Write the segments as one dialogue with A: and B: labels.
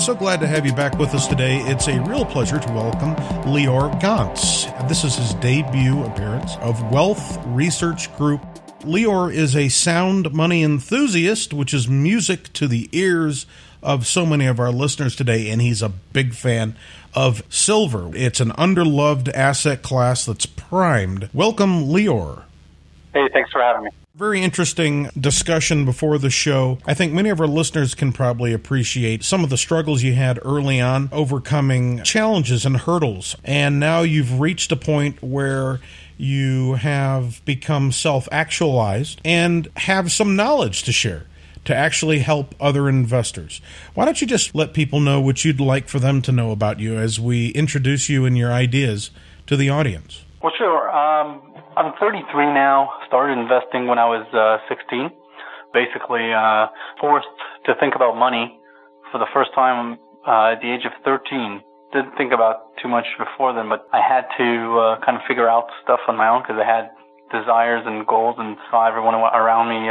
A: so glad to have you back with us today. It's a real pleasure to welcome Lior Gantz. This is his debut appearance of Wealth Research Group. Lior is a sound money enthusiast, which is music to the ears of so many of our listeners today, and he's a big fan of silver. It's an underloved asset class that's primed. Welcome, Lior.
B: Hey, thanks for having me.
A: Very interesting discussion before the show. I think many of our listeners can probably appreciate some of the struggles you had early on, overcoming challenges and hurdles. And now you've reached a point where you have become self-actualized and have some knowledge to share to actually help other investors. Why don't you just let people know what you'd like for them to know about you as we introduce you and your ideas to the audience?
B: Well, sure. I'm 33 now, started investing when I was 16. Basically forced to think about money for the first time at the age of 13. Didn't think about too much before then, but I had to kind of figure out stuff on my own because I had desires and goals and saw everyone around me,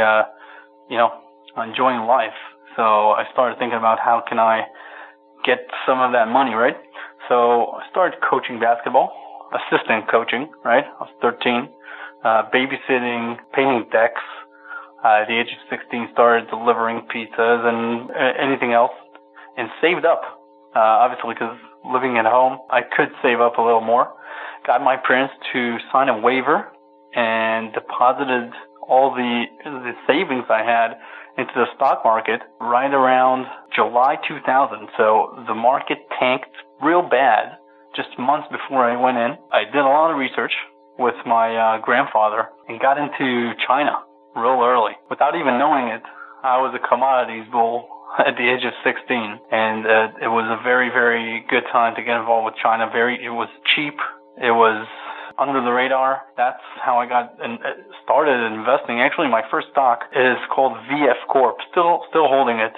B: enjoying life. So I started thinking about how can I get some of that money, right? So I started coaching basketball, assistant coaching, right? I was 13, babysitting, painting decks. At the age of 16, started delivering pizzas and anything else, and saved up. Obviously, because living at home, I could save up a little more. Got my parents to sign a waiver and deposited all the savings I had into the stock market right around July 2000. So the market tanked real bad just months before I went in. I did a lot of research with my grandfather and got into China real early. Without even knowing it, I was a commodities bull at the age of 16, and it was a very, very good time to get involved with China. It was cheap. It was under the radar. That's how I got started investing. Actually, my first stock is called VF Corp. Still holding it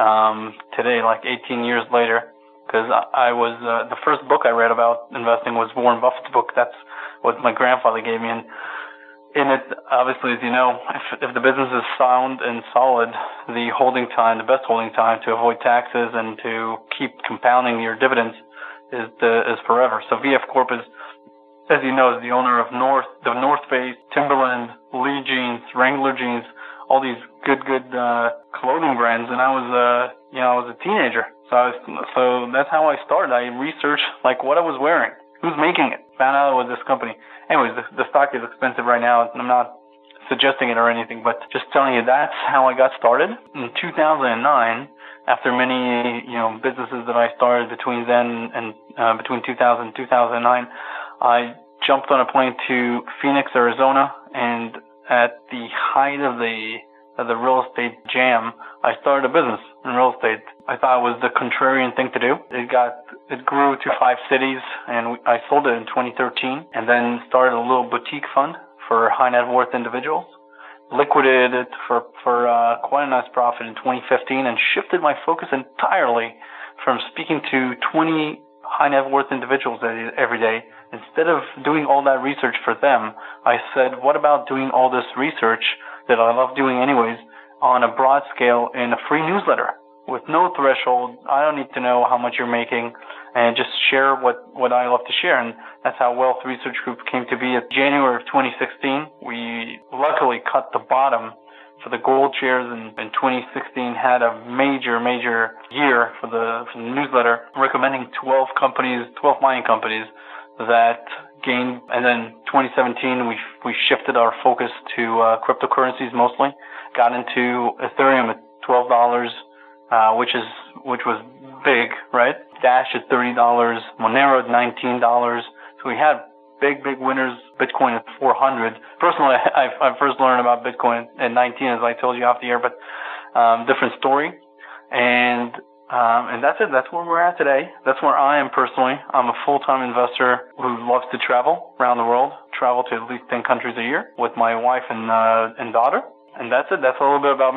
B: today, like 18 years later, because I was the first book I read about investing was Warren Buffett's book. That's what my grandfather gave me, and in it, obviously, as you know, if the business is sound and solid, the best holding time to avoid taxes and to keep compounding your dividends is forever. So VF Corp is, as you know, is the owner of the North Face, Timberland, Lee jeans, Wrangler jeans, all these good clothing brands. And I was a teenager, so that's how I started. I researched like what I was wearing, who's making it, found out it was this company. Anyways, the stock is expensive right now. I'm not suggesting it or anything, but just telling you that's how I got started. In 2009, after many businesses that I started between then and between 2000 and 2009, I jumped on a plane to Phoenix, Arizona, and at the height of the real estate jam, I started a business in real estate. I thought it was the contrarian thing to do. It grew to 5 cities, and I sold it in 2013, and then started a little boutique fund for high net worth individuals. Liquidated it for quite a nice profit in 2015, and shifted my focus entirely from speaking to 20 high net worth individuals every day. Instead of doing all that research for them, I said, what about doing all this research that I love doing anyways on a broad scale in a free newsletter with no threshold? I don't need to know how much you're making, and just share what I love to share. And that's how Wealth Research Group came to be. In January of 2016, we luckily cut the bottom for the gold shares, and in 2016 had a major year for the newsletter, recommending 12 mining companies that gained. And then 2017, we shifted our focus to cryptocurrencies mostly. Got into Ethereum at $12, which was big, right? Dash at $30, Monero at $19. So we had big winners. Bitcoin at 400. Personally, I first learned about Bitcoin at 19, as I told you off the air, but different story. And that's it. That's where we're at today. That's where I am personally. I'm a full-time investor who loves to travel around the world, travel to at least 10 countries a year with my wife and daughter. And that's it. That's a little bit about me.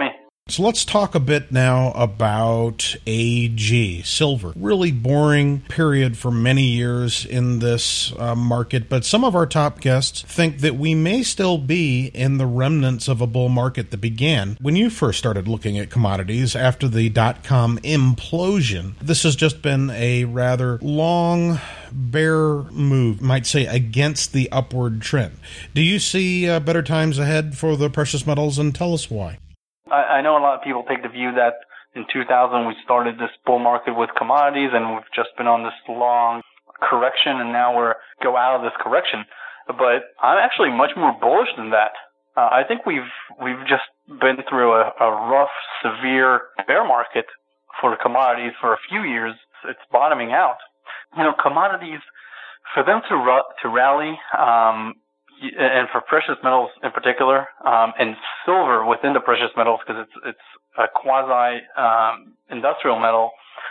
A: So let's talk a bit now about AG, silver. Really boring period for many years in this market, but some of our top guests think that we may still be in the remnants of a bull market that began when you first started looking at commodities after the dot-com implosion. This has just been a rather long bear move, might say, against the upward trend. Do you see better times ahead for the precious metals, and tell us why?
B: I know a lot of people take the view that in 2000 we started this bull market with commodities and we've just been on this long correction and now we're go out of this correction. But I'm actually much more bullish than that. I think we've just been through a rough, severe bear market for commodities for a few years. It's bottoming out. Commodities, for them to rally, and for precious metals in particular, and silver within the precious metals, because it's a quasi industrial metal,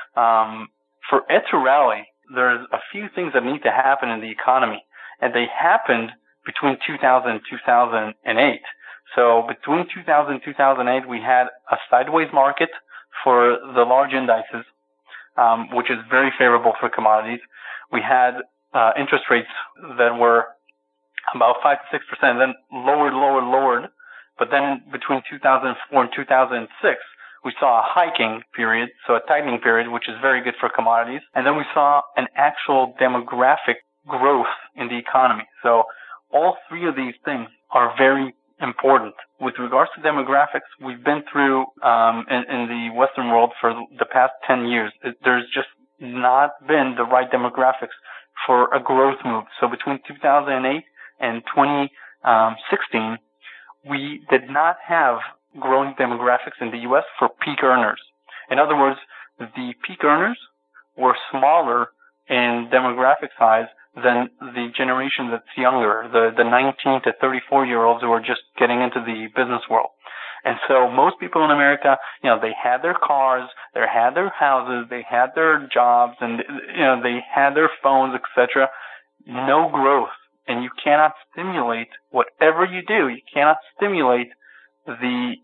B: for it to rally, there's a few things that need to happen in the economy, and they happened between 2000 and 2008. So between 2000 and 2008, we had a sideways market for the large indices, which is very favorable for commodities. We had interest rates that were about 5 to 6%, then lowered. But then between 2004 and 2006, we saw a hiking period, so a tightening period, which is very good for commodities. And then we saw an actual demographic growth in the economy. So all three of these things are very important. With regards to demographics, we've been through, in the Western world for the past 10 years, there's just not been the right demographics for a growth move. So between 2008 and 2016, we did not have growing demographics in the U.S. for peak earners. In other words, the peak earners were smaller in demographic size than the generation that's younger, the 19 to 34-year-olds who are just getting into the business world. And so most people in America, they had their cars, they had their houses, they had their jobs, and, they had their phones, etc. No growth. And you cannot stimulate, whatever you do, you cannot stimulate the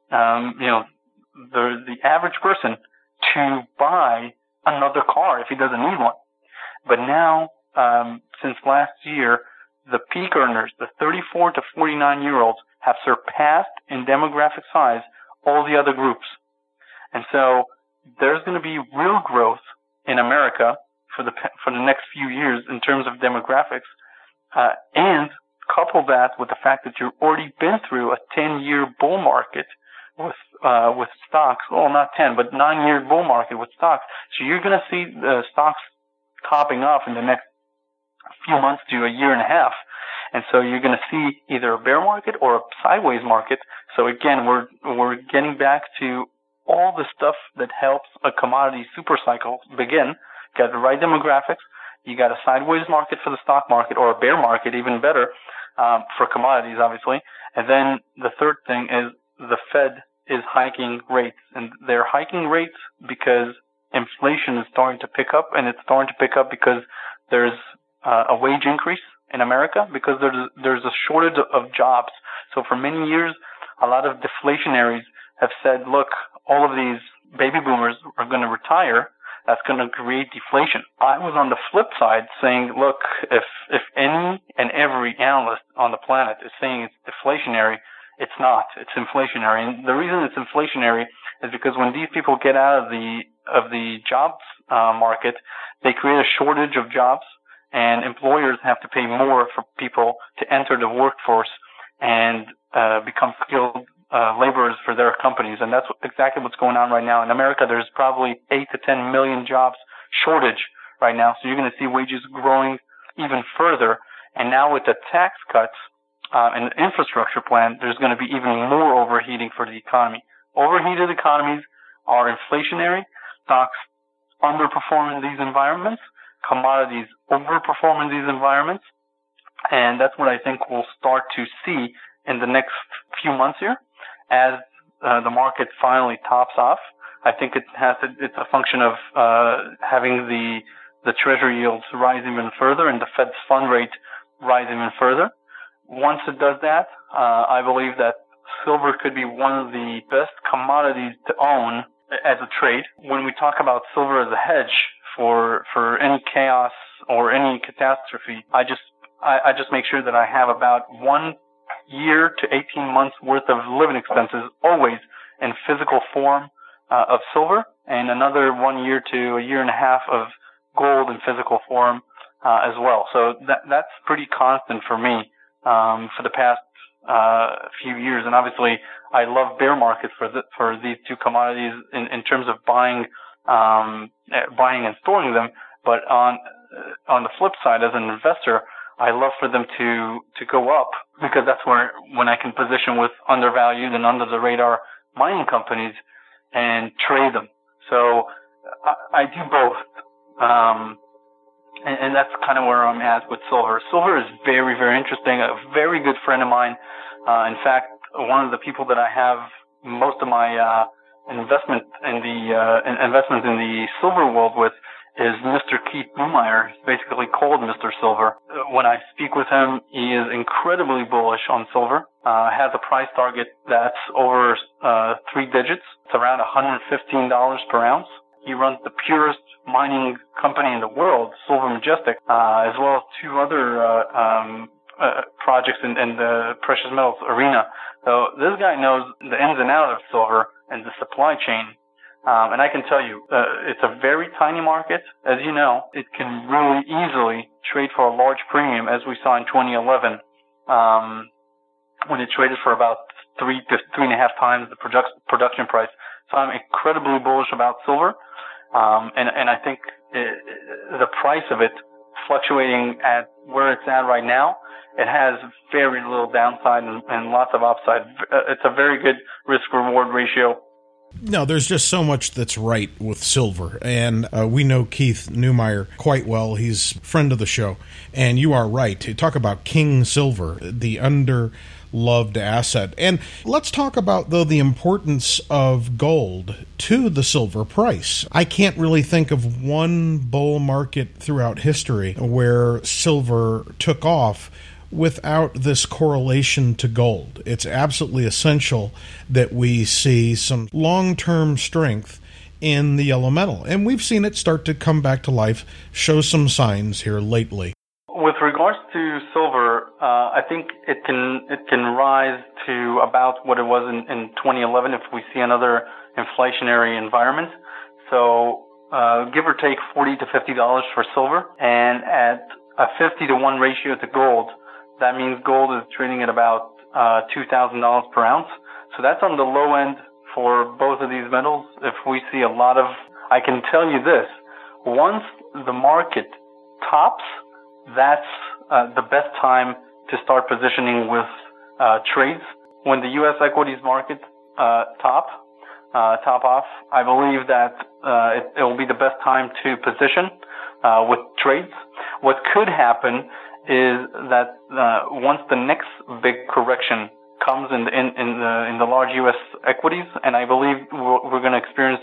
B: average person to buy another car if he doesn't need one. But now, since last year, the peak earners, the 34 to 49-year-olds, have surpassed in demographic size all the other groups. And so there's going to be real growth in America for the next few years in terms of demographics. And couple that with the fact that you've already been through a 10-year bull market with stocks. Well, not 10, but 9-year bull market with stocks. So you're going to see the stocks topping off in the next few months to a year and a half. And so you're going to see either a bear market or a sideways market. So again, we're getting back to all the stuff that helps a commodity super cycle begin. Got the right demographics. You got a sideways market for the stock market, or a bear market, even better, for commodities, obviously. And then the third thing is the Fed is hiking rates, and they're hiking rates because inflation is starting to pick up, and it's starting to pick up because there's a wage increase in America, because there's a shortage of jobs. So for many years, a lot of deflationaries have said, look, all of these baby boomers are going to retire. That's going to create deflation. I was on the flip side saying, look, if any and every analyst on the planet is saying it's deflationary, it's not. It's inflationary. And the reason it's inflationary is because when these people get out of the jobs market, they create a shortage of jobs, and employers have to pay more for people to enter the workforce and become skilled laborers for their companies. And that's exactly what's going on right now. In America, there's probably 8 to 10 million jobs shortage right now. So you're going to see wages growing even further. And now with the tax cuts and the infrastructure plan, there's going to be even more overheating for the economy. Overheated economies are inflationary. Stocks underperform in these environments. Commodities overperform in these environments. And that's what I think we'll start to see in the next few months here as the market finally tops off. I think it's a function of having the treasury yields rise even further and the Fed's fund rate rise even further. Once it does that, I believe that silver could be one of the best commodities to own as a trade. When we talk about silver as a hedge for any chaos or any catastrophe, I just make sure that I have about 1 year to 18 months worth of living expenses always in physical form of silver, and another 1 year to a year and a half of gold in physical form as well. So that's pretty constant for me for the past few years. And obviously, I love bear markets for these two commodities in terms of buying and storing them. But on the flip side, as an investor, I love for them to go up, because that's when I can position with undervalued and under the radar mining companies and trade them. So I do both. And that's kind of where I'm at with silver. Silver is very, very interesting. A very good friend of mine. In fact, one of the people that I have most of my investments in the silver world with is Mr. Keith Neumeyer. He's basically called Mr. Silver. When I speak with him, he is incredibly bullish on silver. Has a price target that's over 3 digits. It's around $115 per ounce. He runs the purest mining company in the world, Silver Majestic, as well as 2 other projects in the precious metals arena. So this guy knows the ins and outs of silver and the supply chain. And I can tell you, it's a very tiny market. As you know, it can really easily trade for a large premium, as we saw in 2011, when it traded for about 3 to 3.5 times the production price. So I'm incredibly bullish about silver. And I think the price of it fluctuating at where it's at right now, it has very little downside and lots of upside. It's a very good risk-reward ratio.
A: No, there's just so much that's right with silver, and we know Keith Neumeyer quite well. He's a friend of the show, and you are right. To talk about King Silver, the underloved asset. And let's talk about, though, the importance of gold to the silver price. I can't really think of one bull market throughout history where silver took off without this correlation to gold. It's absolutely essential that we see some long-term strength in the yellow metal. And we've seen it start to come back to life, show some signs here lately.
B: With regards to silver, I think it can rise to about what it was in 2011 if we see another inflationary environment. So give or take $40 to $50 for silver, and at a 50-to-1 ratio to gold, that means gold is trading at about $2,000 per ounce. So that's on the low end for both of these metals. If we see a lot of, I can tell you this, once the market tops, that's the best time to start positioning with trades. When the U.S. equities market top off, I believe that it will be the best time to position with trades. What could happen is that once the next big correction comes in the large U.S. equities, and I believe we're going to experience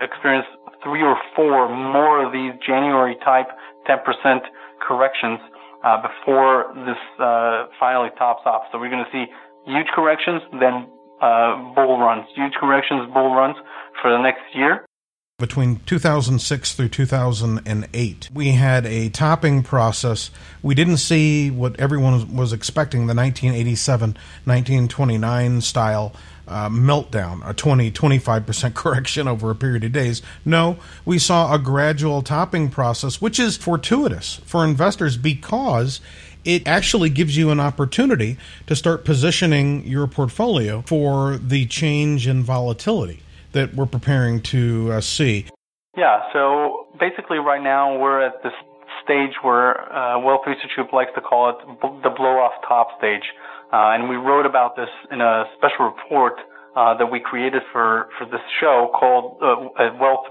B: 3 or 4 more of these January type 10% corrections before this finally tops off. So we're going to see huge corrections, then bull runs, huge corrections, bull runs for the next year.
A: Between 2006 through 2008, we had a topping process. We didn't see what everyone was expecting, the 1987, 1929 style meltdown, a 20-25% correction over a period of days. No, we saw a gradual topping process, which is fortuitous for investors because it actually gives you an opportunity to start positioning your portfolio for the change in volatility that we're preparing to see.
B: Yeah, so basically right now we're at this stage where Wealth Research Group likes to call it the blow-off top stage. And we wrote about this in a special report that we created for this show called at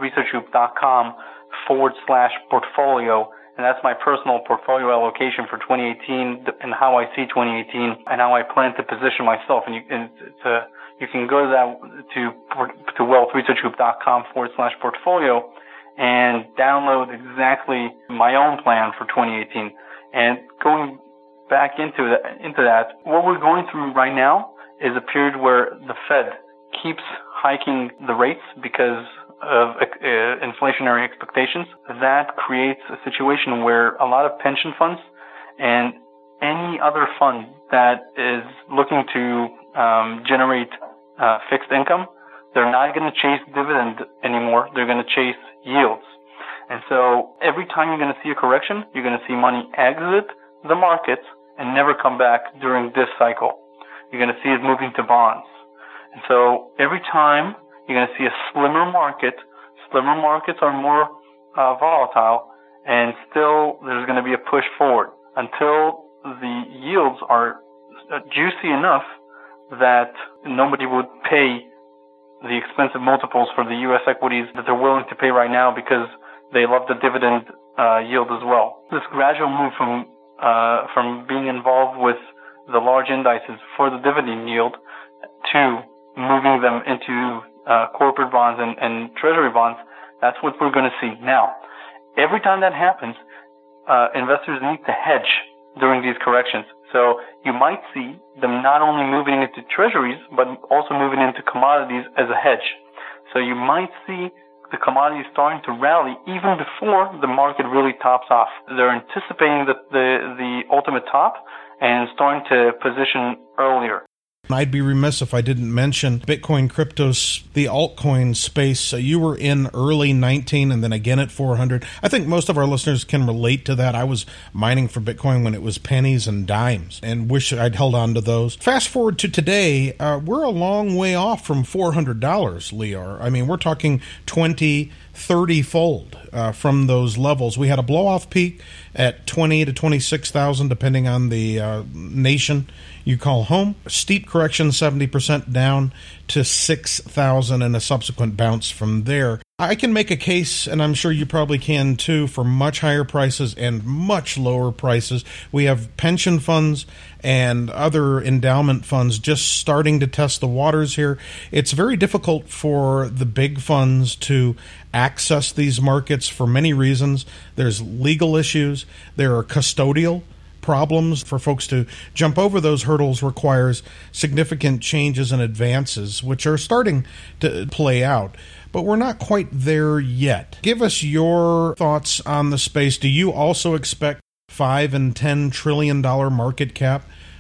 B: wealthresearchgroup.com/portfolio. And that's my personal portfolio allocation for 2018 and how I see 2018 and how I plan to position myself. And you can go to that to wealthresearchgroup.com/portfolio and download exactly my own plan for 2018. And going back into that, what we're going through right now is a period where the Fed keeps hiking the rates because of inflationary expectations. That creates a situation where a lot of pension funds and any other fund that is looking to generate fixed income, they're not going to chase dividend anymore. They're going to chase yields. And so every time you're going to see a correction, you're going to see money exit the markets and never come back during this cycle. You're going to see it moving to bonds. And so every time you're going to see a slimmer market. Slimmer markets are more volatile, and still there's going to be a push forward until the yields are juicy enough that nobody would pay the expensive multiples for the U.S. equities that they're willing to pay right now because they love the dividend yield as well. This gradual move from being involved with the large indices for the dividend yield to moving them into corporate bonds and treasury bonds, that's what we're going to see. Now, every time that happens, investors need to hedge during these corrections. So you might see them not only moving into treasuries, but also moving into commodities as a hedge. So you might see the commodities starting to rally even before the market really tops off. They're anticipating the ultimate top and starting to position earlier.
A: I'd be remiss if I didn't mention Bitcoin, cryptos, the altcoin space. You were in early 19 and then again at 400. I think most of our listeners can relate to that. I was mining for Bitcoin when it was pennies and dimes and wish I'd held on to those. Fast forward to today, we're a long way off from $400, Lior. I mean, we're talking 20, 30-fold from those levels. We had a blow-off peak at 20 to 26,000, depending on the nation you call home. A steep correction, 70% down to 6,000, and a subsequent bounce from there. I can make a case, and I'm sure you probably can too, for much higher prices and much lower prices. We have pension funds and other endowment funds just starting to test the waters here. It's very difficult for the big funds to access these markets for many reasons. There's legal issues. There are custodial problems. For folks to jump over those hurdles requires significant changes and advances, which are starting to play out. But we're not quite there yet. Give us your thoughts on the space. Do you also expect $5 and $10 trillion market cap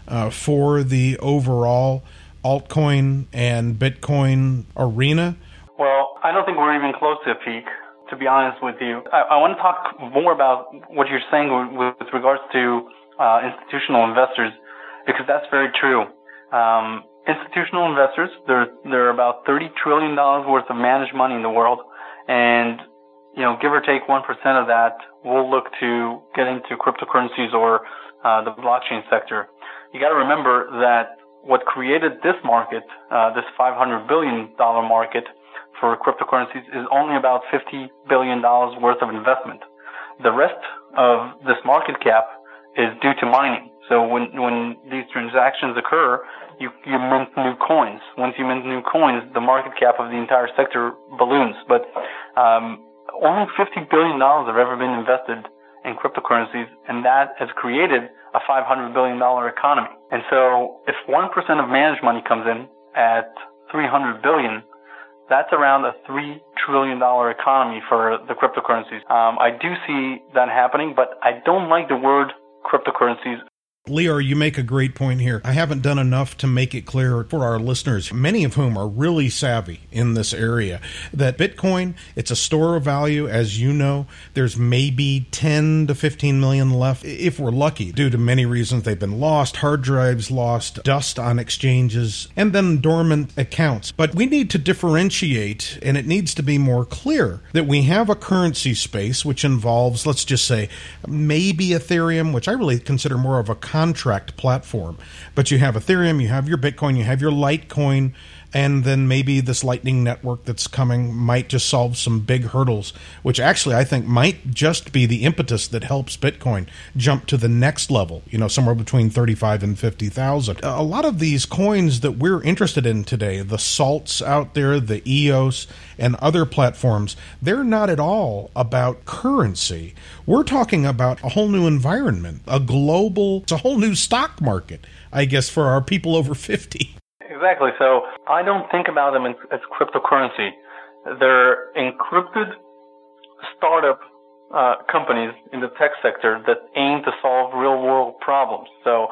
A: for the overall altcoin and Bitcoin arena?
B: Well, I don't think we're even close to a peak, to be honest with you. I want to talk more about what you're saying with regards to institutional investors, because that's very true. Institutional investors, there are about $30 trillion worth of managed money in the world, and give or take 1% of that will look to get into cryptocurrencies or the blockchain sector. You got to remember that what created this market, this $500 billion market for cryptocurrencies, is only about $50 billion worth of investment. The rest of this market cap is due to mining. So when these transactions occur, you mint new coins. Once you mint new coins, the market cap of the entire sector balloons. But only $50 billion have ever been invested in cryptocurrencies, and that has created a $500 billion economy. And so if 1% of managed money comes in at $300 billion, that's around a $3 trillion economy for the cryptocurrencies. I do see that happening, but I don't like the word cryptocurrencies.
A: Lior, you make a great point here. I haven't done enough to make it clear for our listeners, many of whom are really savvy in this area, that Bitcoin, it's a store of value. As you know, there's maybe 10 to 15 million left, if we're lucky, due to many reasons. They've been lost, hard drives lost, dust on exchanges, and then dormant accounts. But we need to differentiate, and it needs to be more clear that we have a currency space which involves, let's just say, maybe Ethereum, which I really consider more of a contract platform. But you have Ethereum, you have your Bitcoin, you have your Litecoin, and then maybe this Lightning Network that's coming might just solve some big hurdles, which actually I think might just be the impetus that helps Bitcoin jump to the next level, somewhere between 35 and 50,000. A lot of these coins that we're interested in today, the Salts out there, the EOS, and other platforms, they're not at all about currency. We're talking about a whole new environment, it's a whole new stock market, I guess, for our people over 50.
B: Exactly. So I don't think about them as cryptocurrency. They're encrypted startup companies in the tech sector that aim to solve real world problems. So,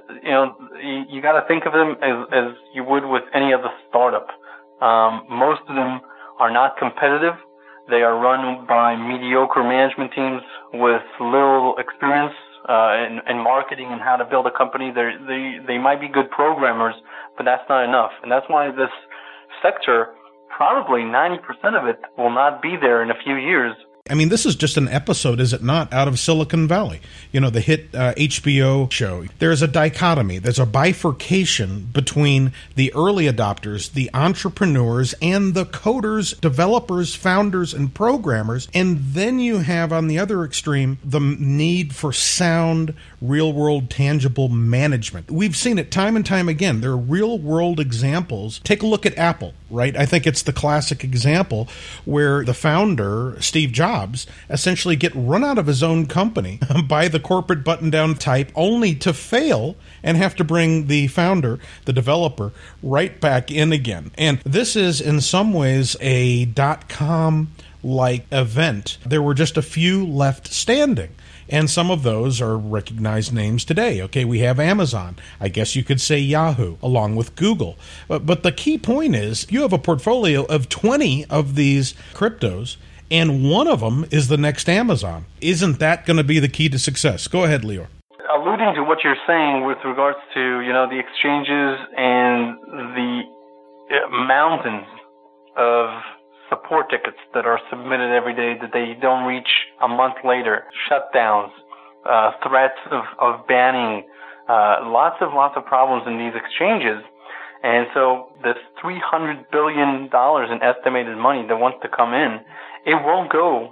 B: you got to think of them as you would with any other startup. Most of them are not competitive. They are run by mediocre management teams with little experience in marketing and how to build a company. They might be good programmers, but that's not enough. And that's why this sector, probably 90% of it, will not be there in a few years.
A: I mean, this is just an episode, is it not, out of Silicon Valley? The hit HBO show. There's a dichotomy. There's a bifurcation between the early adopters, the entrepreneurs, and the coders, developers, founders, and programmers. And then you have, on the other extreme, the need for sound, real-world, tangible management. We've seen it time and time again. There are real-world examples. Take a look at Apple, right? I think it's the classic example where the founder, Steve Jobs, essentially get run out of his own company by the corporate button-down type, only to fail and have to bring the founder, the developer, right back in again. And this is in some ways a dot-com-like event. There were just a few left standing. And some of those are recognized names today. Okay, we have Amazon. I guess you could say Yahoo, along with Google. But the key point is you have a portfolio of 20 of these cryptos, and one of them is the next Amazon. Isn't that going to be the key to success? Go ahead, Lior.
B: Alluding to what you're saying with regards to, the exchanges and the mountains of support tickets that are submitted every day that they don't reach a month later, shutdowns, threats of banning, lots of problems in these exchanges. And so this $300 billion in estimated money that wants to come in, it won't go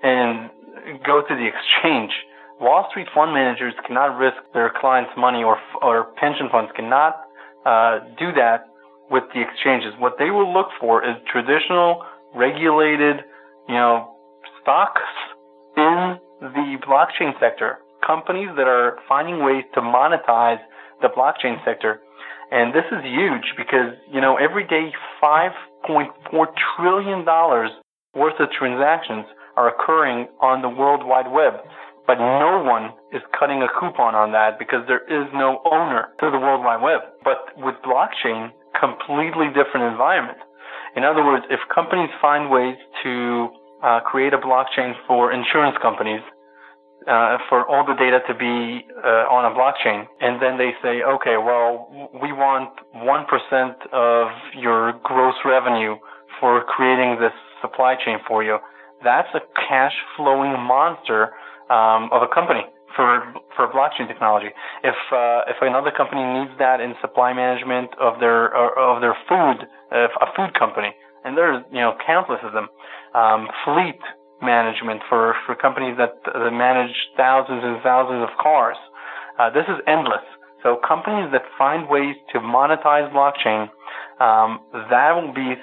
B: to the exchange. Wall Street fund managers cannot risk their clients' money, or pension funds cannot do that with the exchanges. What they will look for is traditional, regulated, stocks in the blockchain sector, companies that are finding ways to monetize the blockchain sector. And this is huge because, every day $5.4 trillion worth of transactions are occurring on the World Wide Web. But no one is cutting a coupon on that because there is no owner to the World Wide Web. But with blockchain, completely different environment. In other words, if companies find ways to create a blockchain for insurance companies, for all the data to be on a blockchain, and then they say, okay, well, we want 1% of your gross revenue for creating this supply chain for you. That's a cash flowing monster of a company for blockchain technology. If another company needs that in supply management of their food, a food company, and there's countless of them, fleet management for companies that manage thousands and thousands of cars. This is endless. So companies that find ways to monetize blockchain, that will be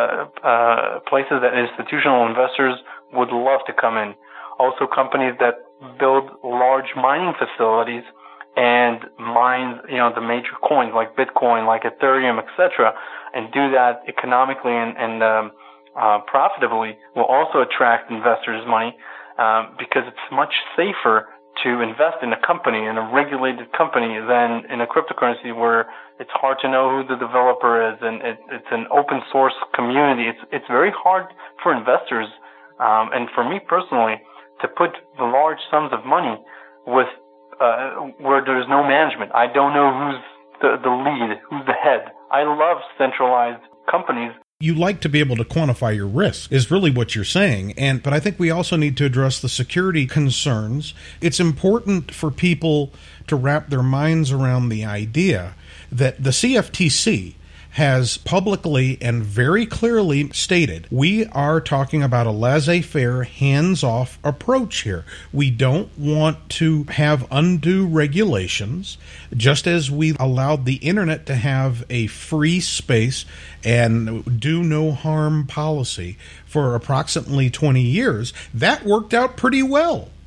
B: places that institutional investors would love to come in. Also, companies that build large mining facilities and mine, the major coins like Bitcoin, like Ethereum, etc., and do that economically and profitably, will also attract investors' money because it's much safer to invest in a company, in a regulated company, than in a cryptocurrency where it's hard to know who the developer is, and it's an open source community. It's very hard for investors, and for me personally, to put the large sums of money with where there's no management. I don't know who's the lead, who's the head. I love centralized companies.
A: You like to be able to quantify your risk, is really what you're saying. But I think we also need to address the security concerns. It's important for people to wrap their minds around the idea that the CFTC has publicly and very clearly stated we are talking about a laissez-faire, hands-off approach here. We don't want to have undue regulations, just as we allowed the internet to have a free space and do no harm policy for approximately 20 years. That worked out pretty well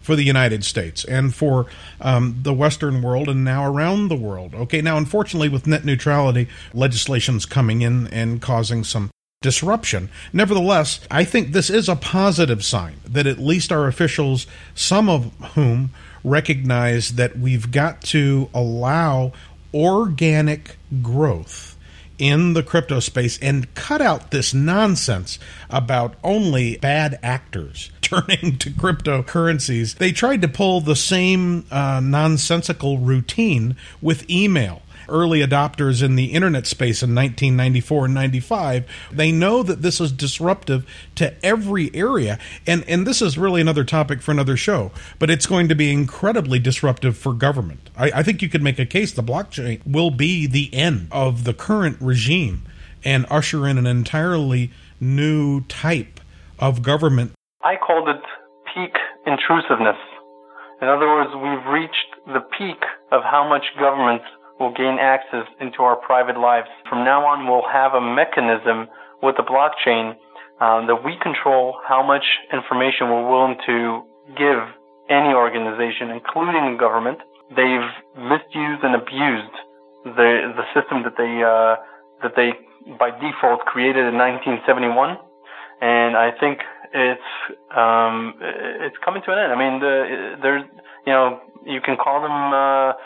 A: for the United States and for the Western world and now around the world. Okay, now, unfortunately, with net neutrality, legislation's coming in and causing some disruption. Nevertheless, I think this is a positive sign that at least our officials, some of whom recognize that we've got to allow organic growth in the crypto space and cut out this nonsense about only bad actors turning to cryptocurrencies. They tried to pull the same nonsensical routine with email. Early adopters in the internet space in 1994 and 95, they know that this is disruptive to every area. And this is really another topic for another show, but it's going to be incredibly disruptive for government. I think you could make a case the blockchain will be the end of the current regime and usher in an entirely new type of government.
B: I called it peak intrusiveness. In other words, we've reached the peak of how much government will gain access into our private lives. From now on, we'll have a mechanism with the blockchain that we control how much information we're willing to give any organization, including the government. They've misused and abused the system that they by default created in 1971, and I think it's coming to an end. I mean, there's you can call them.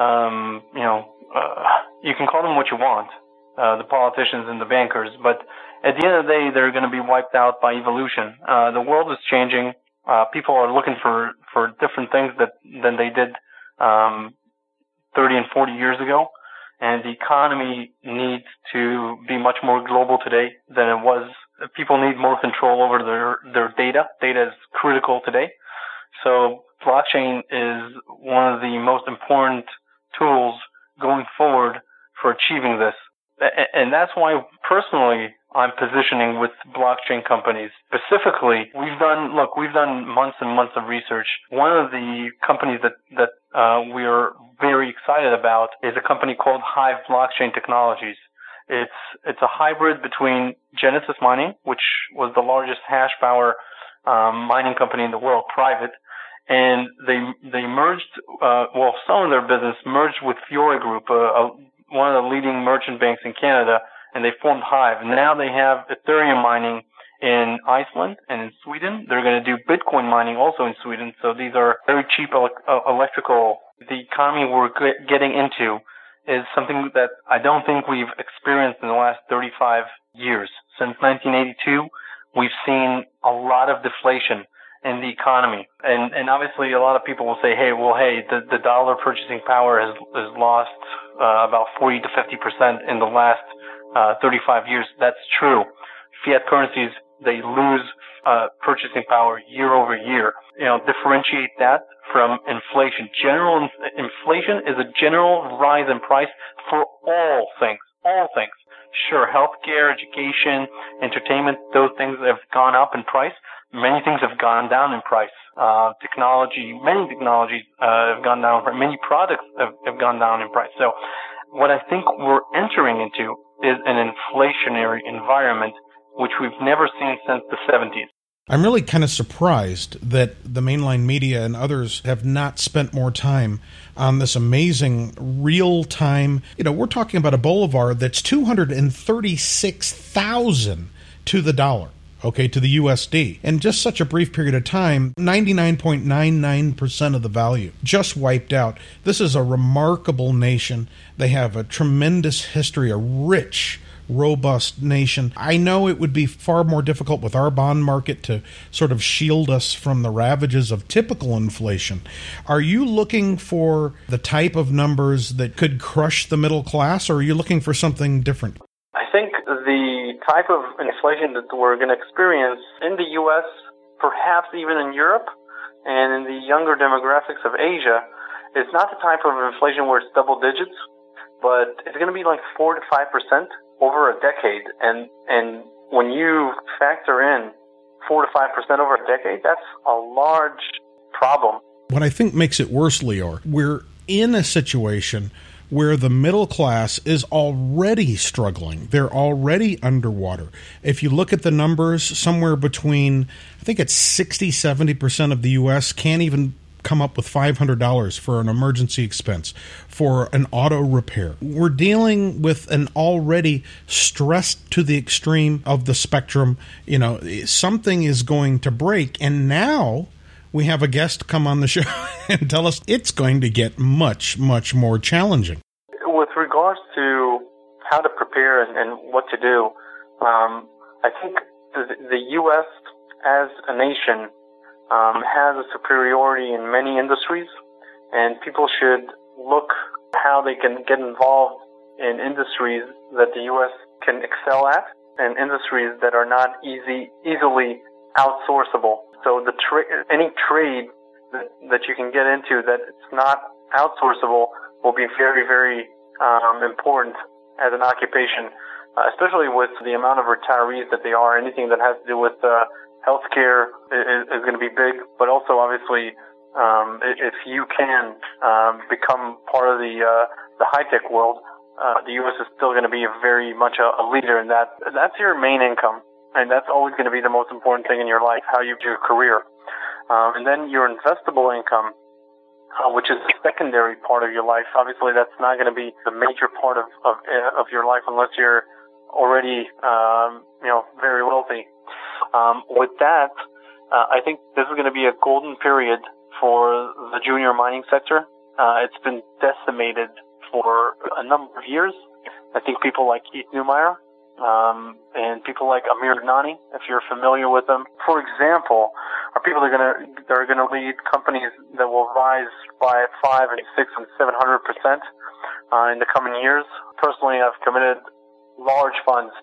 B: You can call them what you want, the politicians and the bankers, but at the end of the day, they're going to be wiped out by evolution. The world is changing. People are looking for different things than they did 30 and 40 years ago, and the economy needs to be much more global today than it was. People need more control over their data. Data is critical today. So blockchain is one of the most important tools going forward for achieving this. And that's why personally I'm positioning with blockchain companies. Specifically, we've done months and months of research. One of the companies that we are very excited about is a company called Hive Blockchain Technologies. It's a hybrid between Genesis Mining, which was the largest hash power mining company in the world, private, and they merged, some of their business merged with Fiora Group, one of the leading merchant banks in Canada, and they formed Hive. And now they have Ethereum mining in Iceland and in Sweden. They're going to do Bitcoin mining also in Sweden. So these are very cheap electrical. The economy we're getting into is something that I don't think we've experienced in the last 35 years. Since 1982, we've seen a lot of deflation in the economy. And obviously a lot of people will say, the dollar purchasing power has lost about 40 to 50% in the last 35 years. That's true. Fiat currencies, they lose purchasing power year over year. Differentiate that from inflation. General inflation is a general rise in price for all things. Sure, healthcare, education, entertainment, those things have gone up in price. Many things have gone down in price. Many technologies have gone down in price. Many products have gone down in price. So what I think we're entering into is an inflationary environment, which we've never seen since the 70s.
A: I'm really kind of surprised that the mainline media and others have not spent more time on this amazing real-time. We're talking about a bolivar that's 236,000 to the dollar. Okay, to the USD. In just such a brief period of time, 99.99% of the value just wiped out. This is a remarkable nation. They have a tremendous history, a rich, robust nation. I know it would be far more difficult with our bond market to sort of shield us from the ravages of typical inflation. Are you looking for the type of numbers that could crush the middle class, or are you looking for something different?
B: I think the type of inflation that we're going to experience in the U.S., perhaps even in Europe, and in the younger demographics of Asia, is not the type of inflation where it's double digits, but it's going to be like 4 to 5% over a decade. And when you factor in 4 to 5% over a decade, that's a large problem.
A: What I think makes it worse, Lior, we're in a situation where the middle class is already struggling. They're already underwater. If you look at the numbers, somewhere between, I think it's 60-70% of the U.S. can't even come up with $500 for an emergency expense, for an auto repair. We're dealing with an already stressed to the extreme of the spectrum. You know, something is going to break, and now we have a guest come on the show and tell us it's going to get much, much more challenging.
C: With regards to how to prepare and what to do, I think the U.S. as a nation has a superiority in many industries, and people should look how they can get involved in industries that the U.S. can excel at, and industries that are not easily outsourceable. So any trade that you can get into that it's not outsourceable will be very, very important as an occupation, especially with the amount of retirees that they are. Anything that has to do with healthcare is going to be big, but also obviously, if you can become part of the high-tech world, the U.S. is still going to be very much a leader in that. That's your main income, and that's always going to be the most important thing in your life, how you do your career. And then your investable income, which is the secondary part of your life. Obviously, that's not going to be the major part of your life unless you're already, very wealthy. With that, I think this is going to be a golden period for the junior mining sector. It's been decimated for a number of years. I think people like Keith Neumeier, and people like Amir Adnani, if you're familiar with them, for example, are people that are going to lead companies that will rise by 5 and 6 and 700% in the coming years. Personally, I've committed large funds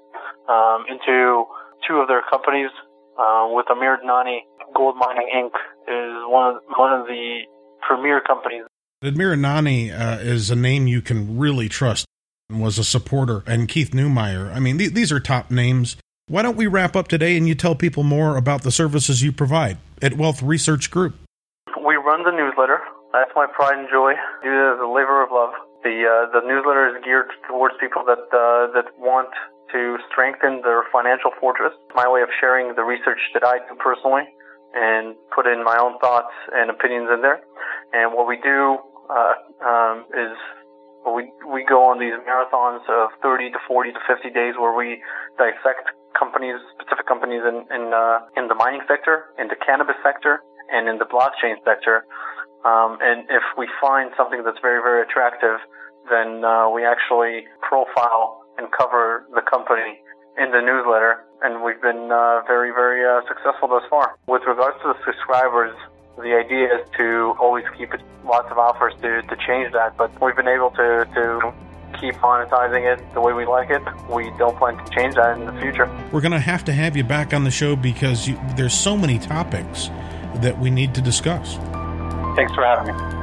C: into two of their companies. With Amir Adnani, Gold Mining Inc. is one of the premier companies.
A: Amir Adnani is a name you can really trust, and was a supporter, and Keith Neumeier. I mean, these are top names. Why don't we wrap up today and you tell people more about the services you provide at Wealth Research Group?
C: We run the newsletter. That's my pride and joy. Do it as a labor of love. The newsletter is geared towards people that want to strengthen their financial fortress. My way of sharing the research that I do personally and put in my own thoughts and opinions in there. And what we do is we go on these marathons of 30 to 40 to 50 days where we dissect specific companies in the mining sector, in the cannabis sector, and in the blockchain sector. And if we find something that's very, very attractive, then we actually profile and cover the company in the newsletter. And we've been very, very successful thus far. With regards to the subscribers, the idea is to always keep it, lots of offers to change that. But we've been able to keep monetizing it the way we like it. We don't plan to change that in the future.
A: We're going to have you back on the show because there's so many topics that we need to discuss.
C: Thanks for having me.